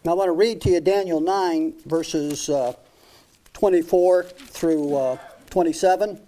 I want to read to you Daniel 9, verses 24 through 27.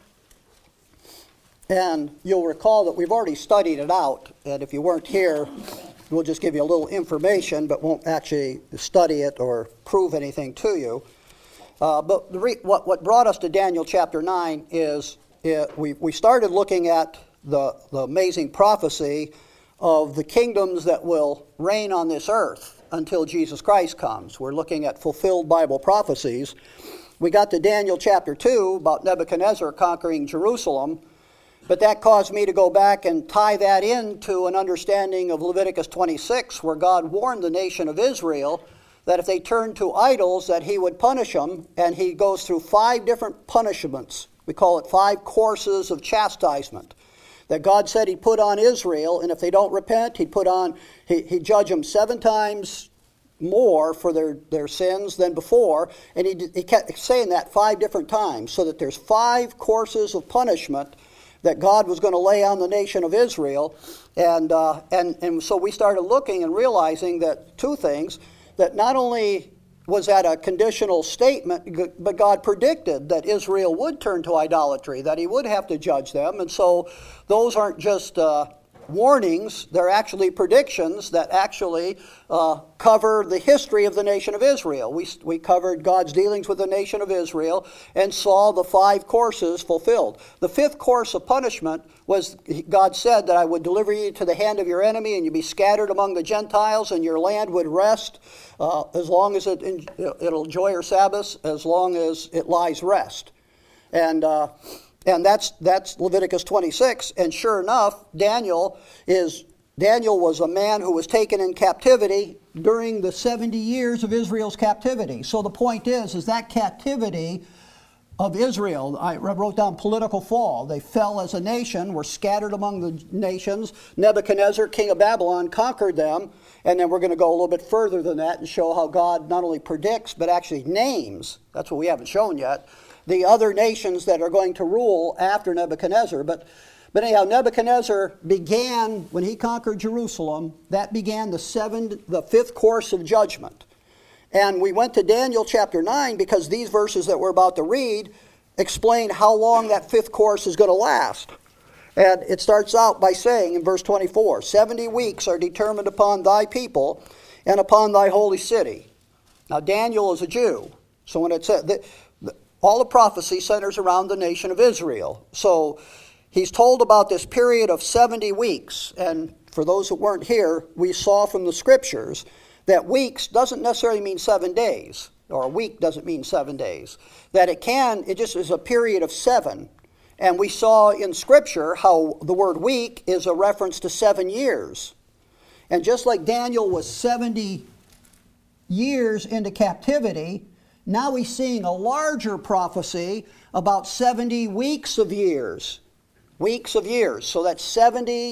And you'll recall that we've already studied it out. And if you weren't here, we'll just give you a little information, but won't actually study it or prove anything to you. But what brought us to Daniel chapter 9 is we started looking at the amazing prophecy of the kingdoms that will reign on this earth until Jesus Christ comes. We're looking at fulfilled Bible prophecies. We got to Daniel chapter 2 about Nebuchadnezzar conquering Jerusalem, but that caused me to go back and tie that into an understanding of Leviticus 26, where God warned the nation of Israel that if they turned to idols, that he would punish them, and he goes through 5 different punishments. We call it 5 courses of chastisement that God said he'd put on Israel, and if they don't repent, he'd judge them 7 times more for their sins than before, and he kept saying that 5 different times, so that there's 5 courses of punishment that God was going to lay on the nation of Israel. And so we started looking and realizing that 2 things, that not only was that a conditional statement, but God predicted that Israel would turn to idolatry, that he would have to judge them. And so those aren't just warnings, they're actually predictions that actually cover the history of the nation of Israel. We covered God's dealings with the nation of Israel and saw the 5 courses fulfilled. The 5th course of punishment was, God said that I would deliver you to the hand of your enemy, and you'd be scattered among the Gentiles, and your land would rest as long as it'll enjoy your Sabbaths, as long as it lies rest. And that's Leviticus 26. And sure enough, Daniel was a man who was taken in captivity during the 70 years of Israel's captivity. So the point is that captivity of Israel, I wrote down political fall. They fell as a nation, were scattered among the nations. Nebuchadnezzar, king of Babylon, conquered them. And then we're going to go a little bit further than that and show how God not only predicts, but actually names. That's what we haven't shown yet. The other nations that are going to rule after Nebuchadnezzar. But anyhow, Nebuchadnezzar began, when he conquered Jerusalem, that began the 5th course of judgment. And we went to Daniel chapter 9 because these verses that we're about to read explain how long that 5th course is going to last. And it starts out by saying in verse 24, 70 weeks are determined upon thy people and upon thy holy city. Now Daniel is a Jew, so when it said all the prophecy centers around the nation of Israel. So he's told about this period of 70 weeks. And for those who weren't here, we saw from the scriptures that weeks doesn't necessarily mean 7 days, or a week doesn't mean 7 days. That it just is a period of 7. And we saw in scripture how the word week is a reference to 7 years. And just like Daniel was 70 years into captivity, now we're seeing a larger prophecy about 70 weeks of years. Weeks of years. So that's 70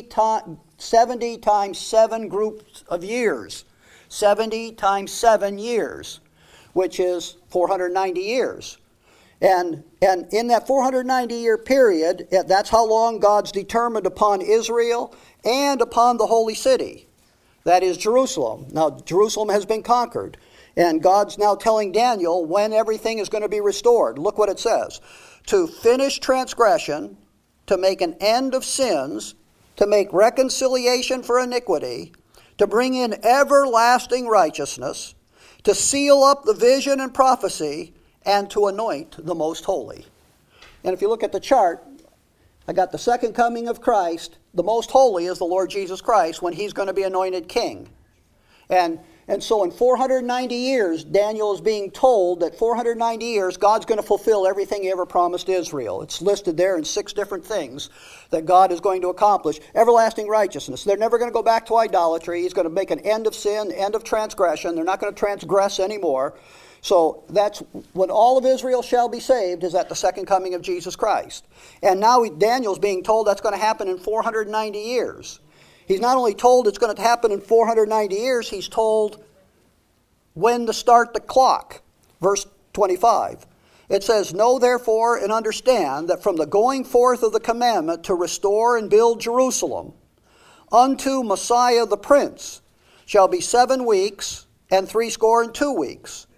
times 7 groups of years. 70 times 7 years, which is 490 years. And in that 490-year period, that's how long God's determined upon Israel and upon the holy city. That is Jerusalem. Now, Jerusalem has been conquered. And God's now telling Daniel when everything is going to be restored. Look what it says. To finish transgression, to make an end of sins, to make reconciliation for iniquity, to bring in everlasting righteousness, to seal up the vision and prophecy, and to anoint the most holy. And if you look at the chart, I got the second coming of Christ. The most holy is the Lord Jesus Christ when he's going to be anointed king. And so in 490 years, Daniel is being told that 490 years, God's going to fulfill everything he ever promised Israel. It's listed there in 6 different things that God is going to accomplish. Everlasting righteousness. They're never going to go back to idolatry. He's going to make an end of sin, end of transgression. They're not going to transgress anymore. So that's when all of Israel shall be saved, is at the second coming of Jesus Christ. And now Daniel's being told that's going to happen in 490 years. He's not only told it's going to happen in 490 years, he's told when to start the clock. Verse 25. It says, Know therefore and understand that from the going forth of the commandment to restore and build Jerusalem unto Messiah the Prince shall be 7 weeks, and 62 weeks.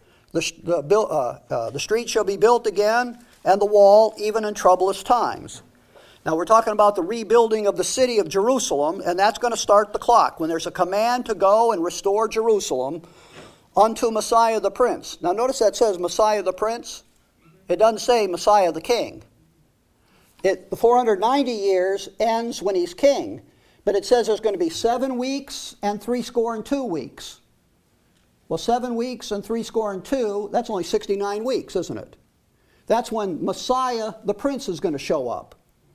The street shall be built again, and the wall even in troublous times. Now we're talking about the rebuilding of the city of Jerusalem, and that's going to start the clock when there's a command to go and restore Jerusalem unto Messiah the Prince. Now notice that says Messiah the Prince. It doesn't say Messiah the King. The 490 years ends when he's king, but it says there's going to be 7 weeks and 62 weeks. Well, 7 weeks and 62, that's only 69 weeks, isn't it? That's when Messiah the Prince is going to show up.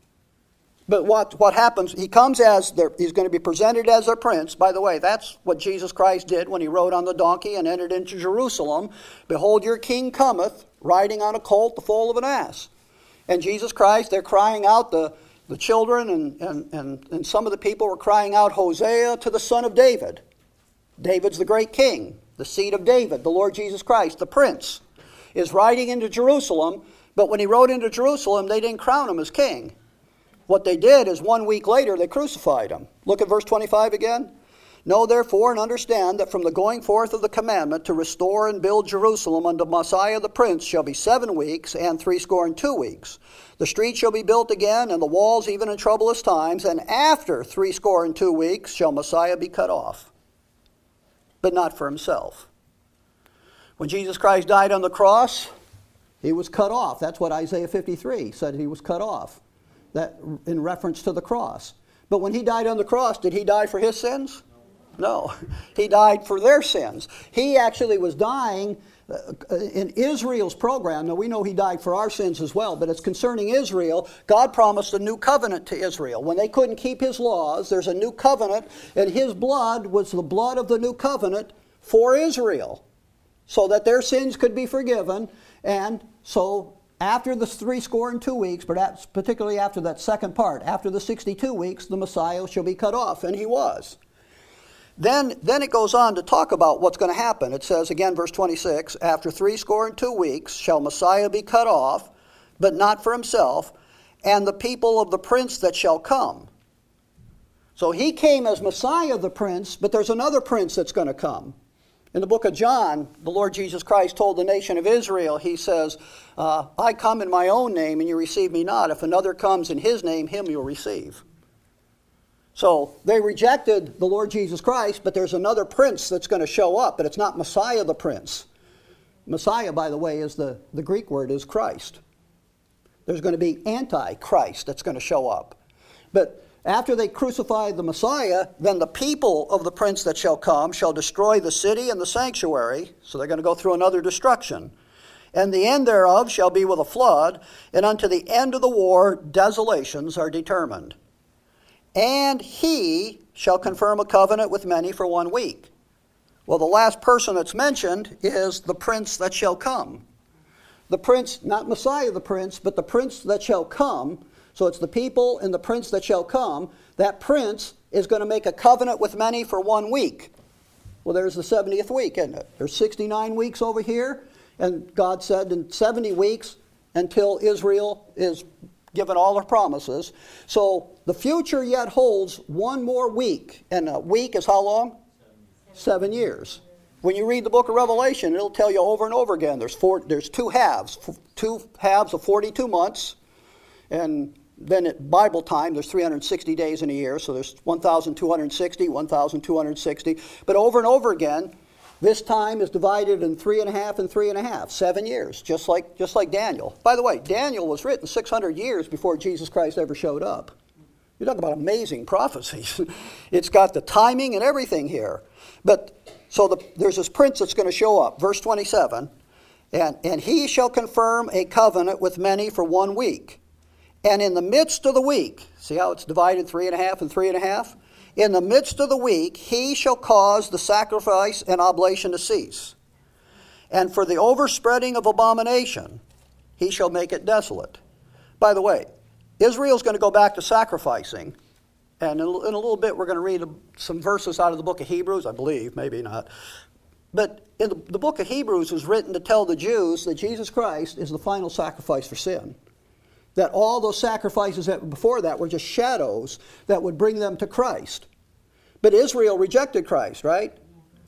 But what happens, he comes he's going to be presented as a prince. By the way, that's what Jesus Christ did when he rode on the donkey and entered into Jerusalem. Behold, your king cometh, riding on a colt, the foal of an ass. And Jesus Christ, they're crying out, the children and some of the people were crying out, Hosea to the Son of David. David's the great king, the seed of David, the Lord Jesus Christ, the prince, is riding into Jerusalem. But when he rode into Jerusalem, they didn't crown him as king. What they did is 1 week later, they crucified him. Look at verse 25 again. Know therefore and understand that from the going forth of the commandment to restore and build Jerusalem unto Messiah the Prince shall be 7 weeks and 62 weeks. The street shall be built again, and the walls even in troublous times, and after 62 weeks shall Messiah be cut off, but not for himself. When Jesus Christ died on the cross, he was cut off. That's what Isaiah 53 said, he was cut off. That in reference to the cross. But when he died on the cross, did he die for his sins? No. He died for their sins. He actually was dying in Israel's program. Now we know he died for our sins as well, but it's concerning Israel. God promised a new covenant to Israel. When they couldn't keep his laws, there's a new covenant, and his blood was the blood of the new covenant for Israel, so that their sins could be forgiven. And so after the 62 weeks, but particularly after that second part, after the 62 weeks, the Messiah shall be cut off, and he was. Then it goes on to talk about what's going to happen. It says again, verse 26, after 62 weeks shall Messiah be cut off, but not for himself, and the people of the prince that shall come. So he came as Messiah the Prince, but there's another prince that's going to come. In the book of John, the Lord Jesus Christ told the nation of Israel, he says, I come in my own name and you receive me not. If another comes in his name, him you'll receive. So they rejected the Lord Jesus Christ, but there's another prince that's going to show up, but it's not Messiah the Prince. Messiah, by the way, is the Greek word is Christ. There's going to be Antichrist that's going to show up. But after they crucified the Messiah, then the people of the prince that shall come shall destroy the city and the sanctuary. So they're going to go through another destruction. And the end thereof shall be with a flood, and unto the end of the war desolations are determined. And he shall confirm a covenant with many for 1 week. Well, the last person that's mentioned is the prince that shall come. The prince, not Messiah the Prince, but the prince that shall come. So it's the people and the prince that shall come. That prince is going to make a covenant with many for 1 week. Well, there's the 70th week, isn't it? There's 69 weeks over here. And God said in 70 weeks until Israel is given all her promises. So the future yet holds 1 more week. And a week is how long? 7 years. When you read the book of Revelation, it'll tell you over and over again. There's 2 halves. 2 halves of 42 months. And then at Bible time, there's 360 days in a year, so there's 1,260, 1,260. But over and over again, this time is divided in 3.5 and 3.5, 7 years, just like Daniel. By the way, Daniel was written 600 years before Jesus Christ ever showed up. You talk about amazing prophecies. It's got the timing and everything here. But so there's this prince that's going to show up, verse 27, and he shall confirm a covenant with many for 1 week. And in the midst of the week, see how it's divided 3.5 and 3.5? In the midst of the week, he shall cause the sacrifice and oblation to cease. And for the overspreading of abomination, he shall make it desolate. By the way, Israel's going to go back to sacrificing. And in a little bit, we're going to read some verses out of the book of Hebrews, I believe, maybe not. But in the book of Hebrews was written to tell the Jews that Jesus Christ is the final sacrifice for sin. That all those sacrifices before that were just shadows that would bring them to Christ. But Israel rejected Christ, right?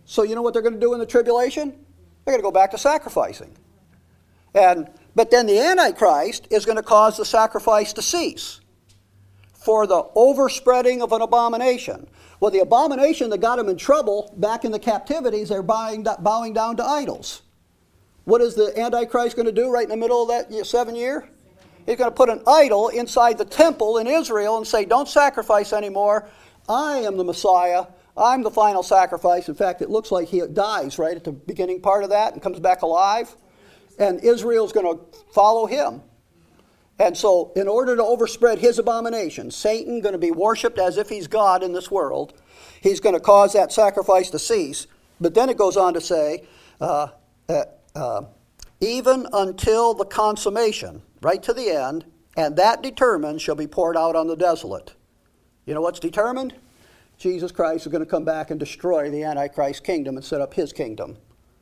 So you know what they're going to do in the tribulation? They're going to go back to sacrificing. But then the Antichrist is going to cause the sacrifice to cease for the overspreading of an abomination. Well, the abomination that got them in trouble back in the captivities, they're bowing down to idols. What is the Antichrist going to do right in the middle of that 7 year? He's going to put an idol inside the temple in Israel and say, don't sacrifice anymore. I am the Messiah. I'm the final sacrifice. In fact, it looks like he dies right at the beginning part of that and comes back alive. And Israel's going to follow him. And so in order to overspread his abomination, Satan going to be worshipped as if he's God in this world. He's going to cause that sacrifice to cease. But then it goes on to say, even until the consummation, right to the end, and that determined shall be poured out on the desolate. You know what's determined? Jesus Christ is going to come back and destroy the Antichrist kingdom and set up his kingdom.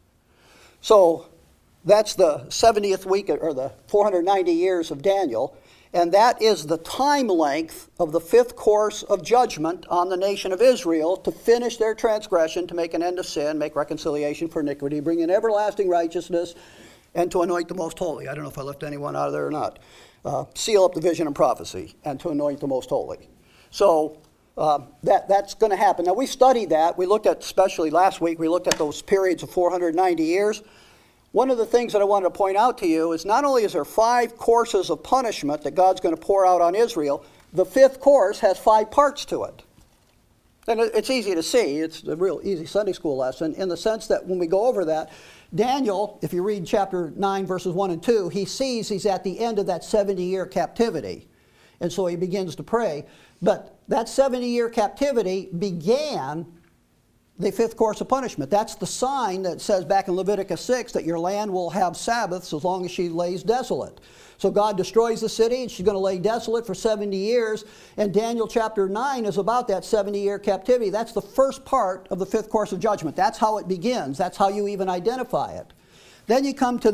So that's the 70th week, or the 490 years of Daniel, and that is the time length of the fifth course of judgment on the nation of Israel to finish their transgression, to make an end of sin, make reconciliation for iniquity, bring in everlasting righteousness, and to anoint the most holy. I don't know if I left anyone out of there or not. Seal up the vision and prophecy, and to anoint the most holy. So that's going to happen. Now, we studied that. We looked at, especially last week, we looked at those periods of 490 years. One of the things that I wanted to point out to you is not only is there 5 courses of punishment that God's going to pour out on Israel, the fifth course has 5 parts to it. And it's easy to see. It's a real easy Sunday school lesson in the sense that when we go over that, Daniel, if you read chapter 9, verses 1 and 2, he sees he's at the end of that 70-year captivity. And so he begins to pray. But that 70-year captivity began the fifth course of punishment. That's the sign that says back in Leviticus 6 that your land will have Sabbaths as long as she lays desolate. So God destroys the city and she's going to lay desolate for 70 years. And Daniel chapter 9 is about that 70-year captivity. That's the first part of the fifth course of judgment. That's how it begins. That's how you even identify it. Then you come to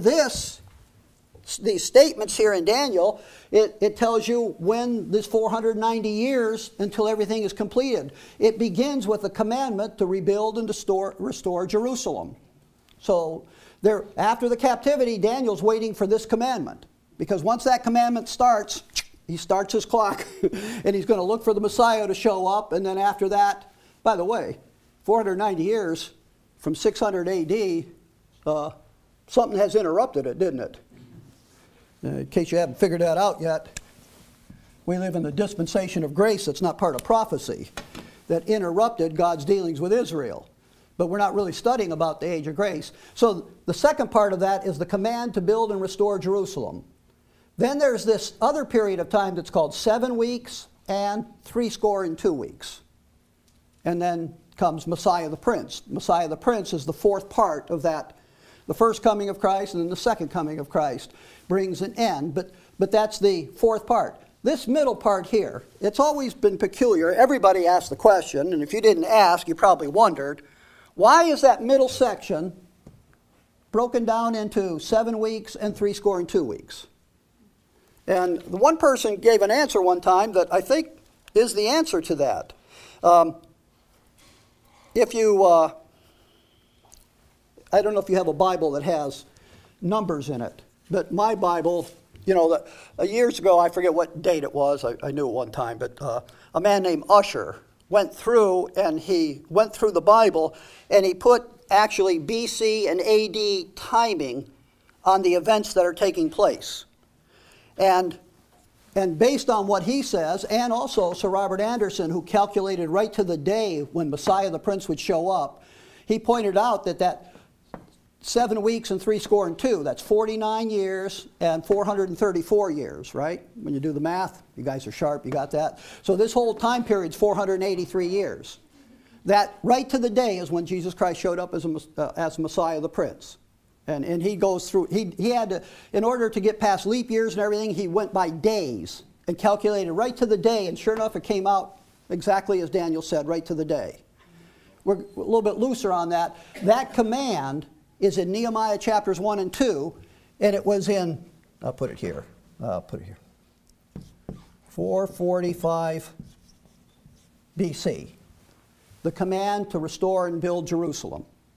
these statements here in Daniel. It tells you when this 490 years until everything is completed. It begins with a commandment to rebuild and to restore Jerusalem. So after the captivity, Daniel's waiting for this commandment. Because once that commandment starts, he starts his clock and he's going to look for the Messiah to show up. And then after that, by the way, 490 years from 600 AD, something has interrupted it, didn't it? In case you haven't figured that out yet, we live in the dispensation of grace that's not part of prophecy, that interrupted God's dealings with Israel. But we're not really studying about the age of grace. So the second part of that is the command to build and restore Jerusalem. Then there's this other period of time that's called 7 weeks and 62 weeks. And then comes Messiah the Prince. Messiah the Prince is the fourth part of that. The first coming of Christ and then the second coming of Christ brings an end. But that's the fourth part. This middle part here, it's always been peculiar. Everybody asks the question, and if you didn't ask, you probably wondered, why is that middle section broken down into 7 weeks and 62 weeks? And the one person gave an answer one time that I think is the answer to that. If you, I don't know if you have a Bible that has numbers in it, but my Bible, you know, years ago, I forget what date it was, I knew it one time, but a man named Usher went through and he went through the Bible and he put actually BC and AD timing on the events that are taking place. And based on what he says, and also Sir Robert Anderson, who calculated right to the day when Messiah the Prince would show up, he pointed out that 7 weeks and 62, that's 49 years and 434 years, right? When you do the math, you guys are sharp, you got that? So this whole time period is 483 years. That right to the day is when Jesus Christ showed up as Messiah the Prince. And he goes through, he had to, in order to get past leap years and everything, he went by days and calculated right to the day, and sure enough, it came out exactly as Daniel said, right to the day. We're a little bit looser on that. That command is in Nehemiah chapters 1 and 2, and it was in, I'll put it here, 445 BC. The command to restore and build Jerusalem.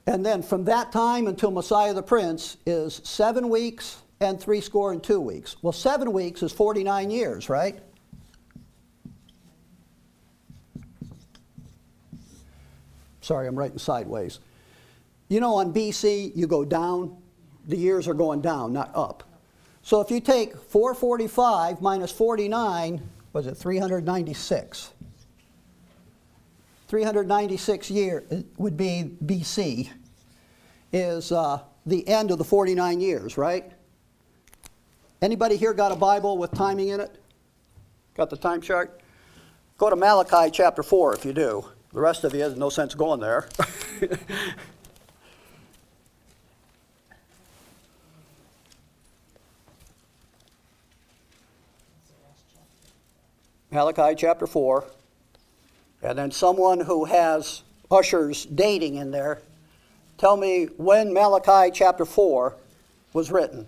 And then from that time until Messiah the Prince is 7 weeks and 62 weeks. Well, 7 weeks is 49 years, right? Sorry, I'm writing sideways. You know, on BC, you go down. The years are going down, not up. So if you take 445 minus 49, was it 396? 396 year would be BC, is the end of the 49 years, right? Anybody here got a Bible with timing in it? Got the time chart? Go to Malachi chapter 4 if you do. The rest of you, there's no sense going there. Malachi chapter 4. And then someone who has Usher's dating in there, tell me when Malachi chapter 4 was written.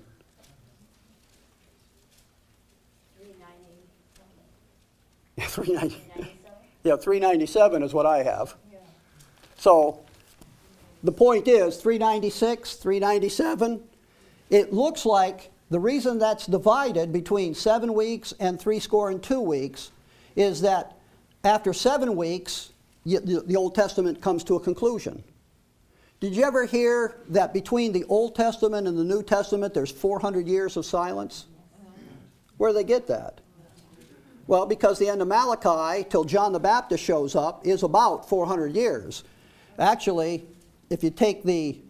390. Yeah, 397 is what I have. Yeah. So the point is 396, 397. It looks like the reason that's divided between 7 weeks and 62 weeks is that after 7 weeks, the Old Testament comes to a conclusion. Did you ever hear that between the Old Testament and the New Testament there's 400 years of silence? Where do they get that? Well, because the end of Malachi till John the Baptist shows up is about 400 years. Actually, if you take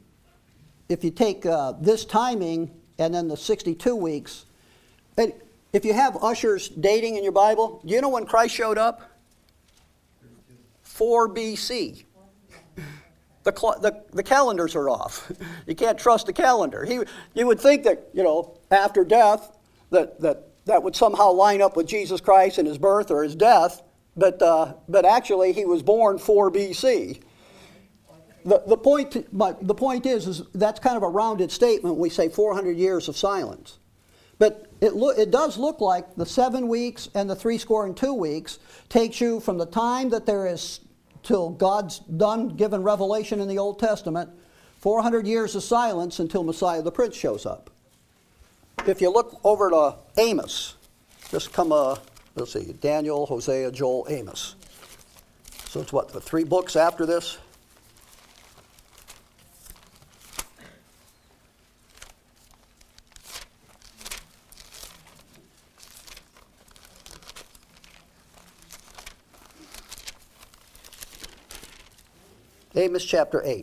this timing and then the 62 weeks, if you have Usher's dating in your Bible, do you know when Christ showed up? 4 BC. The calendars are off. You can't trust the calendar. You would think that, after death, that would somehow line up with Jesus Christ and his birth or his death, but actually he was born 4 BC. The point is that's kind of a rounded statement when we say 400 years of silence. But it does look like the 7 weeks and the 62 weeks takes you from the time that there is till God's done given revelation in the Old Testament, 400 years of silence until Messiah the Prince shows up. If you look over to Amos, just come, let's see, Daniel, Hosea, Joel, Amos. So it's what, the 3 books after this? Amos chapter 8.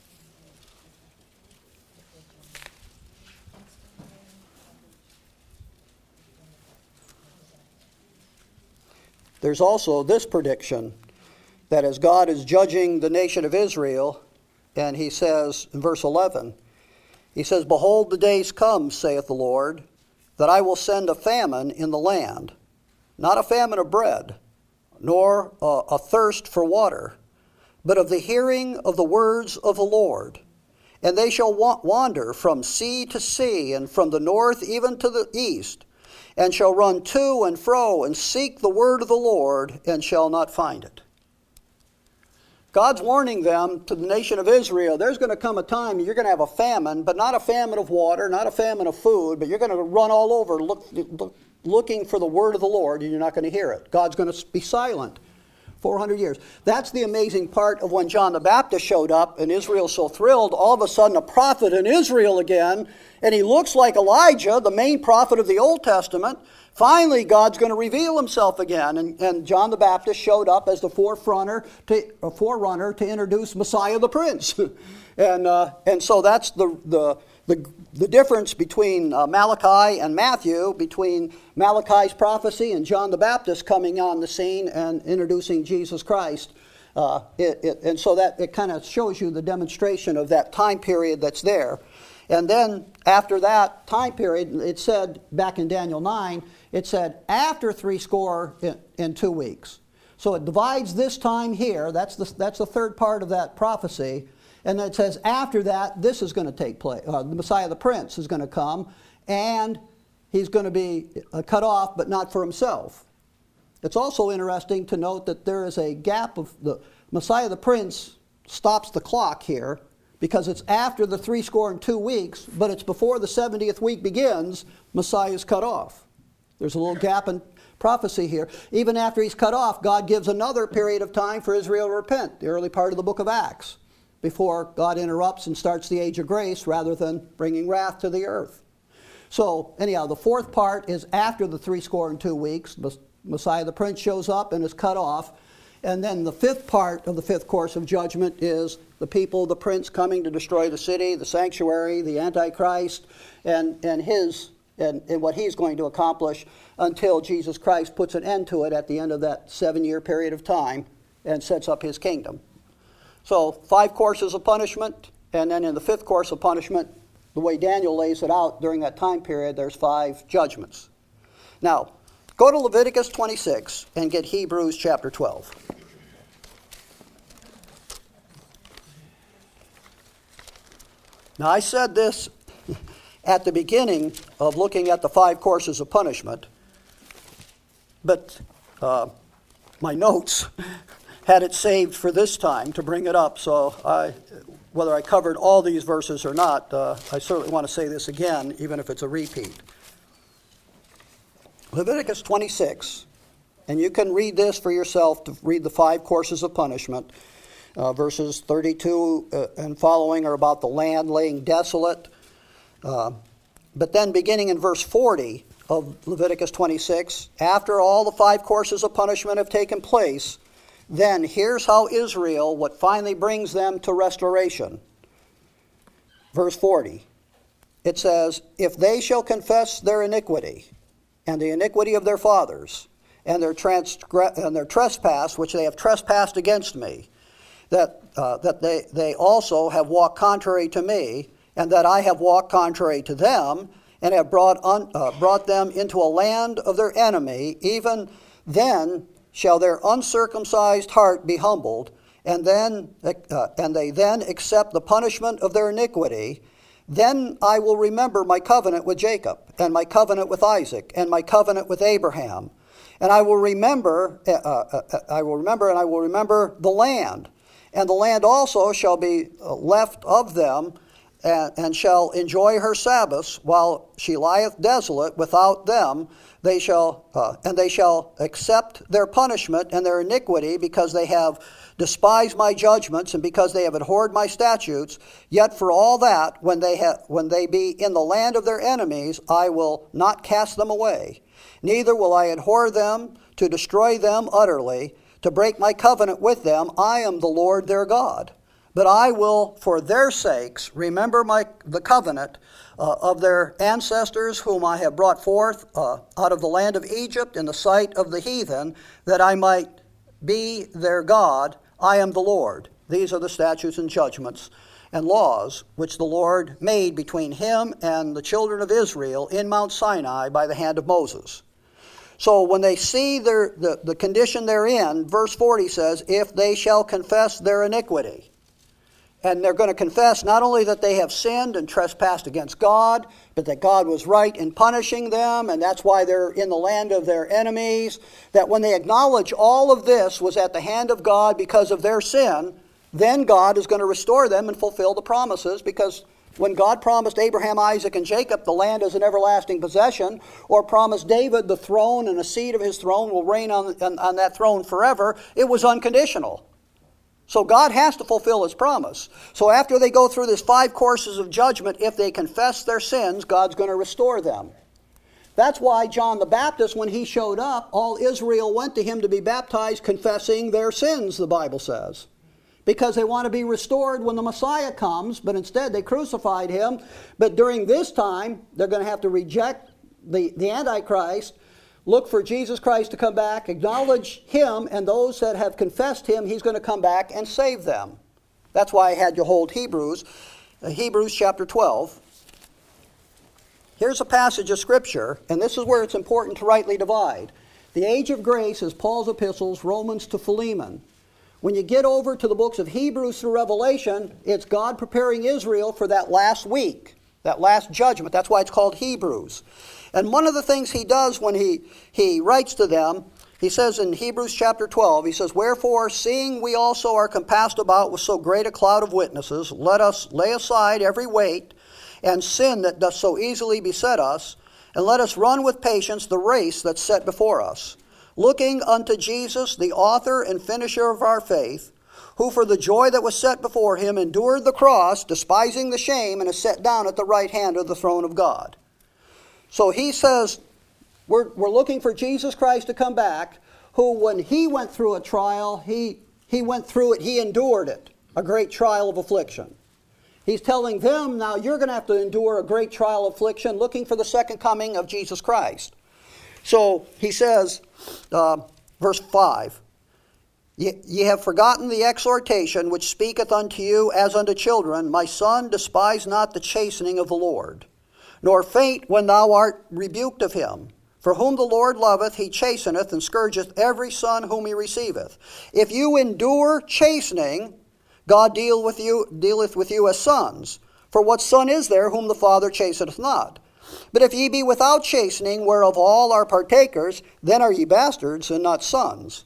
There's also this prediction that as God is judging the nation of Israel, and he says in verse 11, he says, "Behold, the days come, saith the Lord, that I will send a famine in the land, not a famine of bread, nor a thirst for water, but of the hearing of the words of the Lord. And they shall wander from sea to sea, and from the north even to the east, and shall run to and fro, and seek the word of the Lord, and shall not find it." God's warning them, to the nation of Israel, there's going to come a time you're going to have a famine, but not a famine of water, not a famine of food, but you're going to run all over looking for the word of the Lord, and you're not going to hear it. God's going to be silent. 400 years. That's the amazing part of when John the Baptist showed up and Israel's so thrilled, all of a sudden a prophet in Israel again, and he looks like Elijah, the main prophet of the Old Testament. Finally, God's going to reveal himself again, and John the Baptist showed up as the forerunner to introduce Messiah the Prince. and so that's the difference between Malachi and Matthew, between Malachi's prophecy and John the Baptist coming on the scene and introducing Jesus Christ. And so that it kind of shows you the demonstration of that time period that's there. And then after that time period, it said back in Daniel 9, it said after 62 weeks. So it divides this time here. That's the third part of that prophecy. And then it says after that, this is going to take place. The Messiah the Prince is going to come, and he's going to be cut off, but not for himself. It's also interesting to note that there is a gap of the Messiah the Prince stops the clock here because it's after the 62 weeks, but it's before the 70th week begins, Messiah is cut off. There's a little gap in prophecy here. Even after he's cut off, God gives another period of time for Israel to repent, the early part of the book of Acts, before God interrupts and starts the age of grace rather than bringing wrath to the earth. So anyhow, the fourth part is after the 62 weeks. Messiah the Prince shows up and is cut off. And then the fifth part of the fifth course of judgment is the people, the prince coming to destroy the city, the sanctuary, the Antichrist, and what he's going to accomplish until Jesus Christ puts an end to it at the end of that 7-year period of time and sets up his kingdom. So 5 courses of punishment, and then in the fifth course of punishment, the way Daniel lays it out during that time period, there's 5 judgments. Now, go to Leviticus 26 and get Hebrews chapter 12. Now, I said this at the beginning of looking at the 5 courses of punishment, but my notes had it saved for this time to bring it up, so whether I covered all these verses or not, I certainly want to say this again, even if it's a repeat. Leviticus 26, and you can read this for yourself to read the 5 courses of punishment. Verses 32 and following are about the land laying desolate. But then beginning in verse 40 of Leviticus 26, after all the 5 courses of punishment have taken place, then here's how Israel, what finally brings them to restoration. Verse 40, it says, if they shall confess their iniquity and the iniquity of their fathers and their trespass, which they have trespassed against me, that they also have walked contrary to me, and that I have walked contrary to them, and have brought them into a land of their enemy, even then shall their uncircumcised heart be humbled, and they then accept the punishment of their iniquity. Then I will remember my covenant with Jacob, and my covenant with Isaac, and my covenant with Abraham, and I will remember, and I will remember the land. And the land also shall be left of them, and shall enjoy her Sabbaths, while she lieth desolate without them. They shall accept their punishment and their iniquity, because they have despised my judgments, and because they have abhorred my statutes. Yet for all that, when they be in the land of their enemies, I will not cast them away. Neither will I abhor them to destroy them utterly, to break my covenant with them. I am the Lord their God. But I will, for their sakes, remember the covenant of their ancestors, whom I have brought forth out of the land of Egypt in the sight of the heathen, that I might be their God. I am the Lord. These are the statutes and judgments and laws which the Lord made between him and the children of Israel in Mount Sinai by the hand of Moses. So when they see the condition they're in, verse 40 says, if they shall confess their iniquity. And they're going to confess not only that they have sinned and trespassed against God, but that God was right in punishing them, and that's why they're in the land of their enemies. That when they acknowledge all of this was at the hand of God because of their sin, then God is going to restore them and fulfill the promises, because when God promised Abraham, Isaac, and Jacob the land as an everlasting possession, or promised David the throne and the seed of his throne will reign on that throne forever, it was unconditional. So God has to fulfill his promise. So after they go through this 5 courses of judgment, if they confess their sins, God's going to restore them. That's why John the Baptist, when he showed up, all Israel went to him to be baptized, confessing their sins, the Bible says. Because they want to be restored when the Messiah comes, but instead they crucified him. But during this time, they're going to have to reject the Antichrist, look for Jesus Christ to come back, acknowledge him, and those that have confessed him, he's going to come back and save them. That's why I had you hold Hebrews chapter 12. Here's a passage of Scripture, and this is where it's important to rightly divide. The age of grace is Paul's epistles, Romans to Philemon. When you get over to the books of Hebrews through Revelation, it's God preparing Israel for that last week, that last judgment. That's why it's called Hebrews. And one of the things he does when he writes to them, He says in Hebrews chapter 12, he says, "Wherefore, seeing we also are compassed about with so great a cloud of witnesses, let us lay aside every weight and sin that doth so easily beset us, and let us run with patience the race that's set before us, looking unto Jesus, the author and finisher of our faith, who for the joy that was set before him endured the cross, despising the shame, and is set down at the right hand of the throne of God." So he says, we're looking for Jesus Christ to come back, who when he went through a trial, he went through it, he endured it, a great trial of affliction. He's telling them, now you're going to have to endure a great trial of affliction, looking for the second coming of Jesus Christ. So he says, verse 5, "Ye have forgotten the exhortation which speaketh unto you as unto children, My son, despise not the chastening of the Lord, nor faint when thou art rebuked of him. For whom the Lord loveth, he chasteneth, and scourgeth every son whom he receiveth. If you endure chastening, God dealeth with you as sons. For what son is there whom the Father chasteneth not? But if ye be without chastening, whereof all are partakers, then are ye bastards and not sons."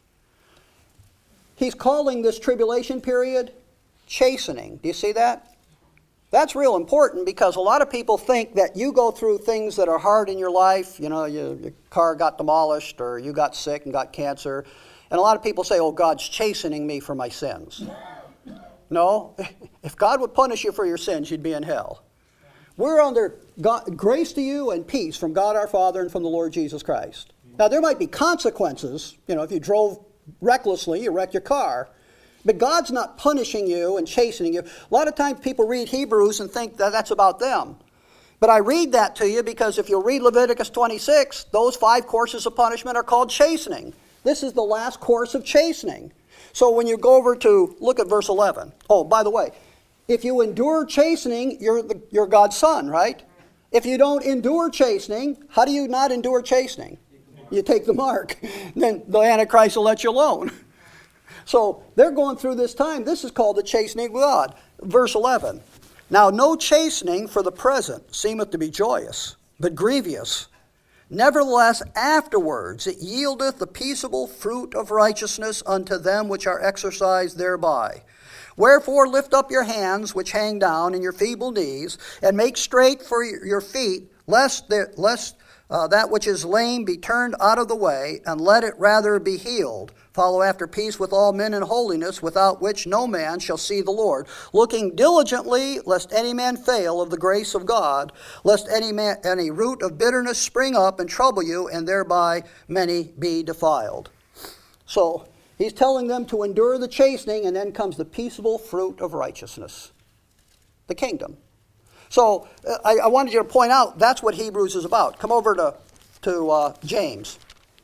He's calling this tribulation period chastening. Do you see that? That's real important, because a lot of people think that you go through things that are hard in your life. You know, your car got demolished, or you got sick and got cancer. And a lot of people say, oh, God's chastening me for my sins. No, if God would punish you for your sins, you'd be in hell. We're under grace to you and peace from God our Father and from the Lord Jesus Christ. Now, there might be consequences. You know, if you drove recklessly, you wrecked your car. But God's not punishing you and chastening you. A lot of times people read Hebrews and think that that's about them. But I read that to you because if you read Leviticus 26, those 5 courses of punishment are called chastening. This is the last course of chastening. So when you go over to, look at verse 11. Oh, by the way, if you endure chastening, you're God's son, right? If you don't endure chastening, how do you not endure chastening? You take the mark. Then the Antichrist will let you alone. So they're going through this time. This is called the chastening of God. Verse 11. "Now no chastening for the present seemeth to be joyous, but grievous. Nevertheless afterwards it yieldeth the peaceable fruit of righteousness unto them which are exercised thereby. Wherefore lift up your hands which hang down, and your feeble knees, and make straight for your feet, lest that which is lame be turned out of the way, and let it rather be healed. Follow after peace with all men in holiness, without which no man shall see the Lord. Looking diligently, lest any man fail of the grace of God, lest any root of bitterness spring up and trouble you, and thereby many be defiled." So he's telling them to endure the chastening, and then comes the peaceable fruit of righteousness, the kingdom. So I wanted you to point out that's what Hebrews is about. Come over to James.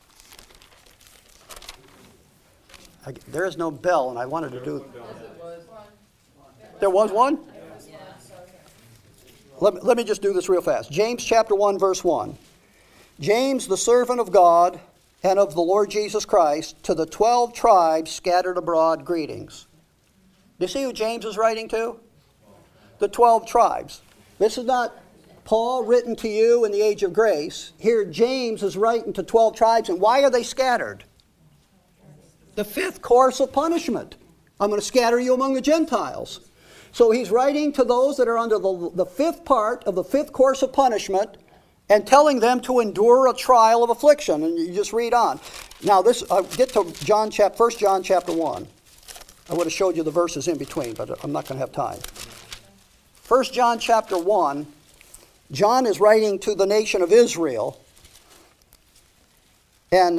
There is no bell, and I wanted to do... There was one? Let me just do this real fast. James chapter 1, verse 1. "James, the servant of God and of the Lord Jesus Christ, to the 12 tribes scattered abroad, greetings." Do you see who James is writing to? The 12 tribes. This is not Paul written to you in the age of grace. Here James is writing to 12 tribes, and why are they scattered? The 5th course of punishment. I'm going to scatter you among the Gentiles. So he's writing to those that are under the 5th part of the 5th course of punishment, and telling them to endure a trial of affliction. And you just read on. Now get to 1 John chapter 1. I would have showed you the verses in between, but I'm not going to have time. 1 John chapter 1, John is writing to the nation of Israel. And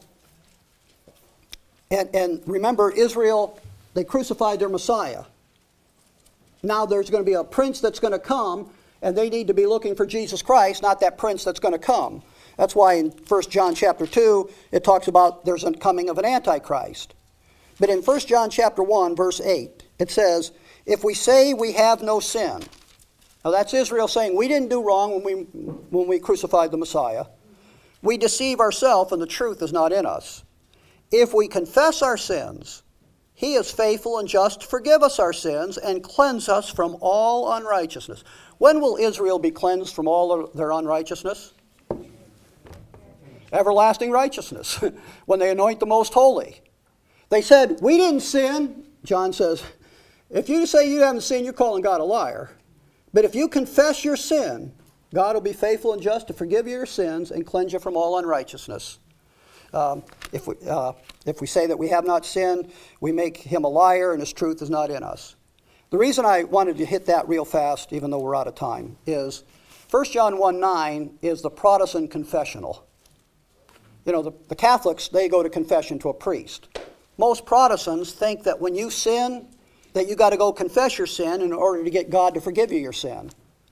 remember, Israel, they crucified their Messiah. Now there's going to be a prince that's going to come, and they need to be looking for Jesus Christ, not that prince that's going to come. That's why in 1 John chapter 2, it talks about there's a coming of an Antichrist. But in 1 John chapter 1, verse 8, it says, "If we say we have no sin," now that's Israel saying we didn't do wrong when we crucified the Messiah, "we deceive ourselves, and the truth is not in us. If we confess our sins, he is faithful and just to forgive us our sins and cleanse us from all unrighteousness." When will Israel be cleansed from all of their unrighteousness? everlasting righteousness when they anoint the most holy. They said, we didn't sin. John says, if you say you haven't sinned, you're calling God a liar. But if you confess your sin, God will be faithful and just to forgive you your sins and cleanse you from all unrighteousness. If we say that we have not sinned, we make him a liar and his truth is not in us. The reason I wanted to hit that real fast, even though we're out of time, is 1 John 1:9 is the Protestant confessional. You know, the Catholics, they go to confession to a priest. Most Protestants think that when you sin, that you got to go confess your sin in order to get God to forgive you your sin.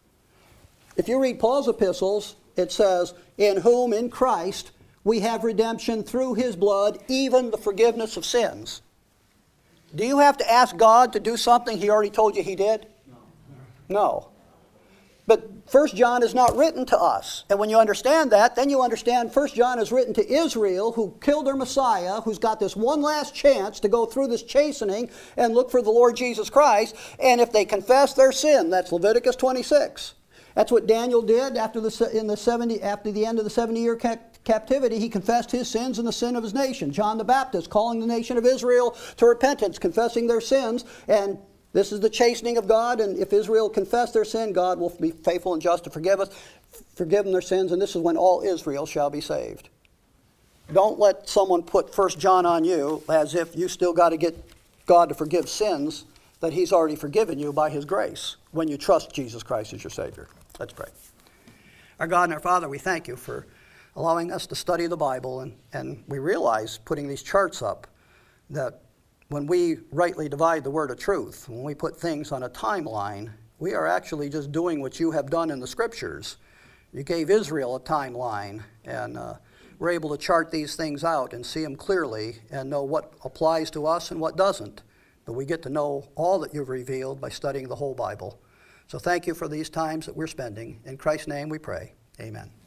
If you read Paul's epistles, it says, in whom, in Christ, we have redemption through his blood, even the forgiveness of sins. Do you have to ask God to do something he already told you he did? No. But 1 John is not written to us. And when you understand that, then you understand 1 John is written to Israel, who killed their Messiah, who's got this one last chance to go through this chastening and look for the Lord Jesus Christ. And if they confess their sin, that's Leviticus 26. That's what Daniel did after the end of the 70-year captivity. He confessed his sins and the sin of his nation. John the Baptist calling the nation of Israel to repentance, confessing their sins. And this is the chastening of God, and if Israel confess their sin, God will be faithful and just to forgive them their sins, and this is when all Israel shall be saved. Don't let someone put 1 John on you as if you still got to get God to forgive sins that he's already forgiven you by his grace when you trust Jesus Christ as your Savior. Let's pray. Our God and our Father, we thank you for allowing us to study the Bible, and we realize, putting these charts up, that when we rightly divide the word of truth, when we put things on a timeline, we are actually just doing what you have done in the Scriptures. You gave Israel a timeline, and we're able to chart these things out and see them clearly and know what applies to us and what doesn't. But we get to know all that you've revealed by studying the whole Bible. So thank you for these times that we're spending. In Christ's name we pray. Amen.